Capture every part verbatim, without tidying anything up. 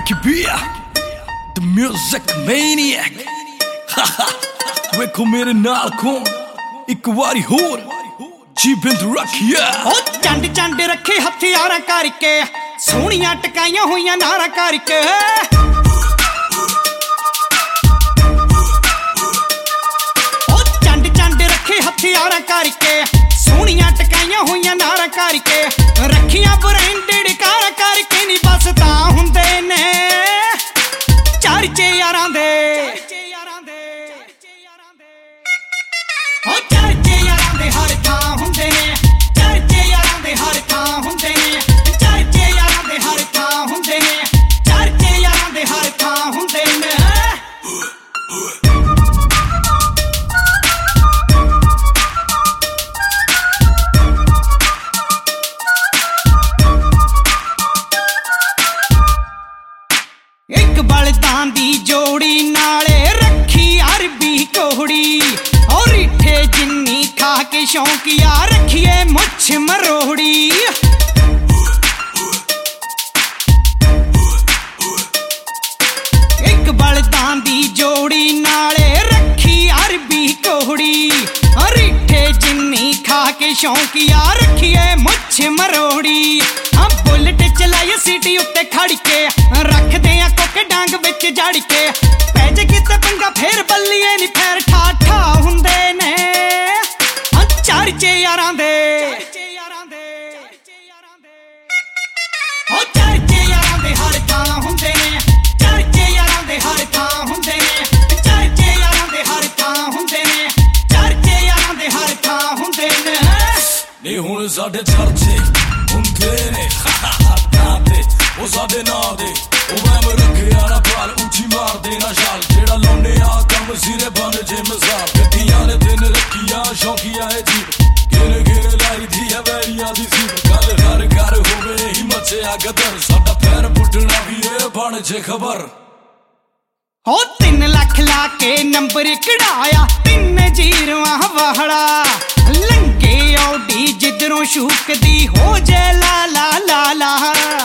Ricky B, the music maniac. ਵੇਖੋ ਮੇਰੇ ਨਾਲ ਕੌਣ ਇੱਕ ਵਾਰੀ ਹੋਰ ਜੀ ਬਿੰਦ ਰੱਖਿਆ। ਉਹ ਚੰਡ ਚੰਡ ਰੱਖੇ ਹਥਿਆਰਾਂ ਕਰਕੇ, ਸੋਹਣੀਆਂ ਟਕਾਈਆਂ ਹੋਈਆਂ ਨਾਰਾਂ ਕਰਕੇ। ਉਹ ਚੰਡ ਚੰਡ ਰੱਖੇ ਹਥਿਆਰਾਂ ਕਰਕੇ, ਸੋਹਣੀਆਂ ਟਕਾਈਆਂ ਹੋਈਆਂ ਨਾਰਾਂ ਕਰਕੇ। ਰੱਖੀਆਂ ਬ੍ਰਾਂਡਡ ਕਾਰਾਂ ਕਰਕੇ ਨੀ ਬਸ ਤਾਂ ਹੁੰਦੇ ਨੇ ਚਰਚੇ ਯਾਰਾਂ ਦੇ। ਉਹ ਚਰਚੇ ਯਾਰਾਂ ਦੇ ਹਰ ਥਾਂ ਹੁੰਦੇ ਨੇ, ਚਰਚੇ ਯਾਰਾਂ ਦੇ ਹਰ ਥਾਂ ਹੁੰਦੇ ਨੇ, ਚਰਚੇ ਯਾਰਾਂ ਦੇ ਹਰ ਥਾਂ ਹੁੰਦੇ ਨੇ, ਚਰਚੇ ਯਾਰਾਂ ਦੇ ਹਰ ਥਾਂ ਹੁੰਦੇ ਨੇ। ਇੱਕ ਬਲਦਾਂ ਦੀ ਜੋੜੀ ਨਾਲੇ ਰੱਖੀ ਅਰਬੀ ਕੋਹੜੀ, ਔਰ ਇੱਥੇ ਜਿੰਨੀ ਖਾ ਕੇ ਸ਼ੌਂਕੀਆ ਰੱਖੀਏ ਮੁੱਛ ਮਰੋੜੀ। ਇੱਕ ਬਲਦਾਂ ਦੀ ਜੋੜੀ ਨਾਲੇ ਰੱਖੀ ਅਰਬੀ ਕੋਹੜੀ, ਔਰ ਇੱਥੇ ਜਿੰਨੀ ਖਾ ਕੇ ਸ਼ੌਂਕੀਆ ਰੱਖੀਏ ਮੁੱਛ ਮਰੋੜੀ। ਹਾਂ ਬੁਲਟ ਚਲਾਈ ਸਿਟੀ ਉੱਤੇ ਖੜ ਕੇ, ਰੱਖਦੇ ਆ ਕੋਕੇ ਡਾਂਗ ਵਿੱਚ ਜੜ ਕੇ। ਪੈ ਜੇ ਕਿਤੇ ਪੰਗਾ ਫੇਰ ਬੱਲੀਏ ਨੀ ਫੇਰ ਠਾ ਠਾ ਹੁੰਦੇ ਨੇ ਚਰਚੇ ਯਾਰਾਂ ਦੇ। ਉਹ ਚਰਚੇ ਯਾਰਾਂ ਦੇ ਹਰ ਥਾਂ ਹੁੰਦੇ ਨੇ, ਚਰਚੇ ਯਾਰਾਂ ਦੇ ਹਰ ਥਾਂ ਹੁੰਦੇ ਨੇ, ਚਰਚੇ ਯਾਰਾਂ ਦੇ ਹਰ ਥਾਂ ਹੁੰਦੇ ਨੇ, ਚਰਚੇ ਯਾਰਾਂ ਦੇ ਹਰ ਥਾਂ ਹੁੰਦੇ ਨੇ। ਨੀ ਹੁਣ ਸਾਡੇ ਚਰਚੇ ਹੁੰਦੇ ਨੇ ਹੱਥਾਂ ਤੇ, ਉਹ ਸਾਡੇ ਨਾਂ ਦੇ। ਉਹ ਮੈਂ ਰੱਖਿਆ ਨਾ ਭਾਲ ਉੱਚੀ ਮਾਰਦੇ ਨਾ ਛਾਲ, ਜਿਹੜਾ ਲਾਉਨੇ ਆ ਕੰਮ ਸਿਰੇ ਬਣ ਜੇ ਮਿਸਾਲ। ਗੱਡੀਆਂ ਨੇ ਦਿਨ ਰੱਖੀਆਂ ਸ਼ੌਕੀਆ ਏ ਜੀ, ਗਿਰ ਗਿਰ ਲਾਈ ਦੀ ਹੈ ਵੈਰੀਆਂ ਦੀ ਸੀ। ਗੱਲ ਘਰ ਘਰ ਹੋਵੇ ਹੀ ਮਚਿਆ ਗਦਰ, ਸਾਡਾ ਪੈਰ ਪੁੱਟਣਾ ਵੀ ਇਹ ਬਣ ਜੇ ਖਬਰ। ਹੋ ਤਿੰਨ ਲੱਖ ਲਾ ਕੇ ਨੰਬਰ ਕਢਾਇਆ, ਤਿੰਨ ਜੀਰਵਾਂ ਵਾਹੜਾ। ਲੰਗੇ ਔਡੀ ਜਿੱਧਰੋਂ ਸ਼ੂਕਦੀ ਹੋ ਜੇ ਲਾ ਲਾ ਲਾ ਲਾ।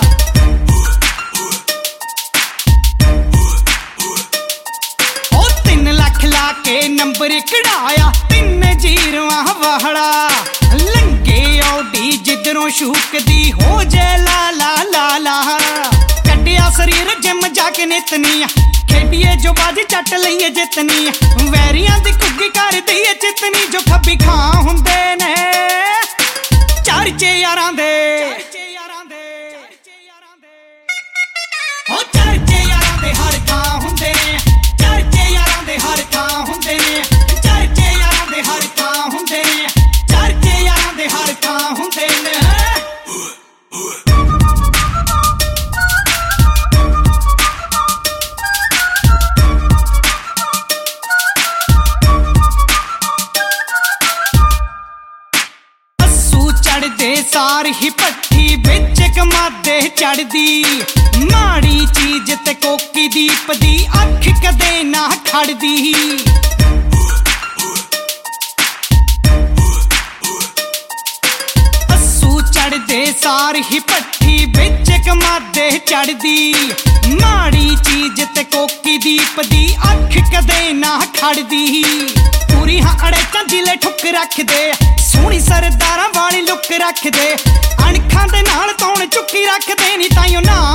ਲਾ ਕੇ ਨੰਬਰ ਕਢਾਇਆ, ਤਿੰਨ ਜੀਰਵਾਂ ਵਾਹੜਾ। ਲੰਗੇ ਔਡੀ ਜਿੱਧਰੋਂ ਸ਼ੂਕਦੀ ਹੋ ਜੇ ਲਾ ਲਾ ਲਾ ਲਾ। ਕੱਢਿਆ ਸਰੀਰ ਜਿਮ ਜਾ ਕੇ ਨਿਤਨੀ, ਖੇਡੀਏ ਜੋ ਬਾਜੀ ਚੱਟ ਲਈਏ ਜਿੱਤਨੀ। ਵੈਰੀਆਂ ਦੀ ਕੁੱਗੀ ਕਰ ਦਈਏ ਚਿਤਨੀ, ਜੋ ਖੱਬੀ ਖਾਂ ਹੁੰਦੇ ਨੇ ਚਰਚੇ ਯਾਰਾਂ ਦੇ। ਉਹ ਚਰਚੇ ਯਾਰਾਂ ਦੇ ਹਰ ਥਾਂ ਹੁੰਦੇ ਨੇ, ਚਰਚੇ ਯਾਰਾਂ ਦੇ ਹਰ ਥਾਂ ਹੁੰਦੇ ਨੇ, ਚਰਚੇ ਯਾਰਾਂ ਦੇ ਹਰ ਥਾਂ ਹੁੰਦੇ ਨੇ, ਚਰਚੇ ਯਾਰਾਂ ਦੇ ਹਰ ਥਾਂ ਹੁੰਦੇ ਨੇ। ਅੱਸੂ ਚੜਦੇ ਸਾਰ ਹੀ ਭੱਠੀ ਵਿੱਚ ਕਮਾਦੇ ਚੜਦੀ, ਮਾੜੀ ਚੀਜ਼ ਤੇ ਕੋਕੀ ਦੀਪ ਦੀ ਅੱਖ ਕਦੇ ਨਾ ਖੜਦੀ। ਅੱਸੂ ਚੜਦੇ ਸਾਰ ਹੀ ਭੱਠੀ ਵਿੱਚ ਕਮਾਦੇ ਚੜਦੀ, ਮਾੜੀ ਚੀਜ਼ ਤੇ ਕੋਕੀ ਦੀਪ ਦੀ ਅੱਖ ਕਦੇ ਨਾ ਖੜਦੀ। ਪੂਰੀ ਹਾਂ ਅੜੇਚਾਂ ਦਿਲੇ ਠੁੱਕ ਰੱਖਦੇ, ਸੋਹਣੀ ਸਰਦਾਰਾਂ ਵਾਲੀ ਲੁੱਕ ਰੱਖਦੇ। ਅਣਖਾਂ ਦੇ ਨਾਲ ਤੌਣ ਚੁੱਕੀ ਰੱਖਦੇ ਨੀ ਤਾਈਓ ਨਾ